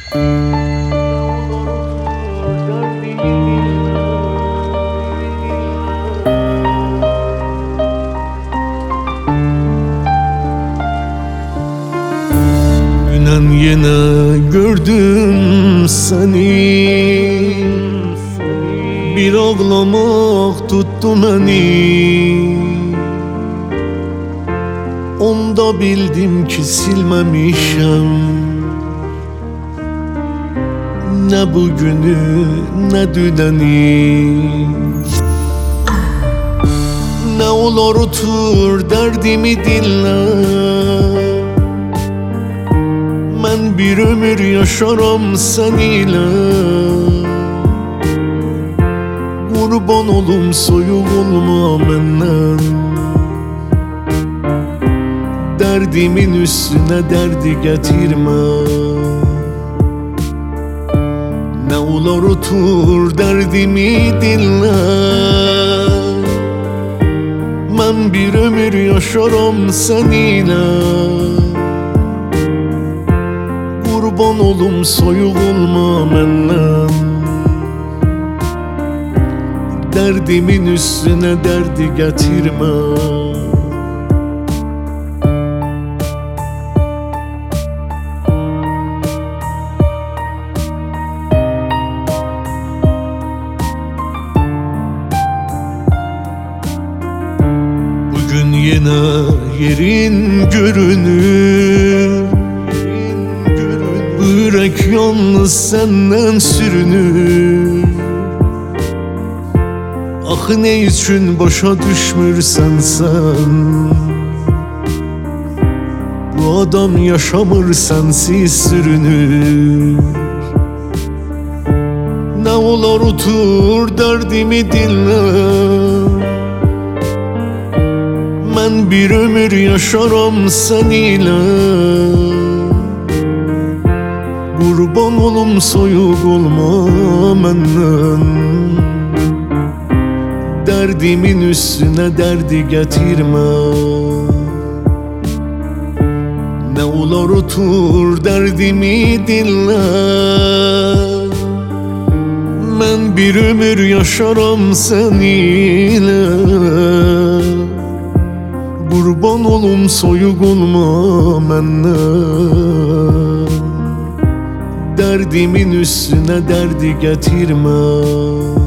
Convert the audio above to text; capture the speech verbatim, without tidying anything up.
Günen yine gördüm seni, bir ağlamak tuttu beni. Onda bildim ki silmemişim ne bugünü ne düneni. Ne olur otur derdimi dinle, ben bir ömür yaşarım seninle. Kurban olum soyuq olma menden, derdimin üstüne derdi getirme. Ne olur otur derdimi dinle, ben bir ömür yaşarım seninle. Kurban olum soyuq olma menden, derdimin üstüne derdi getirme. Bugün yine yerin görünür, bu yürek yalnız senden sürünür. Ah ne için başa düşmürsen sen, bu adam yaşamır sensiz sürünür. Ne olur otur derdimi dinle, ben bir ömür yaşarım seninle. Kurban olum soyuq olma menden, derdimin üstüne derdi getirme. Ne olur otur derdimi dinle, ben bir ömür yaşarım seninle. Kurban olum soyuq olma menden, derdimin üstüne derdi getirme.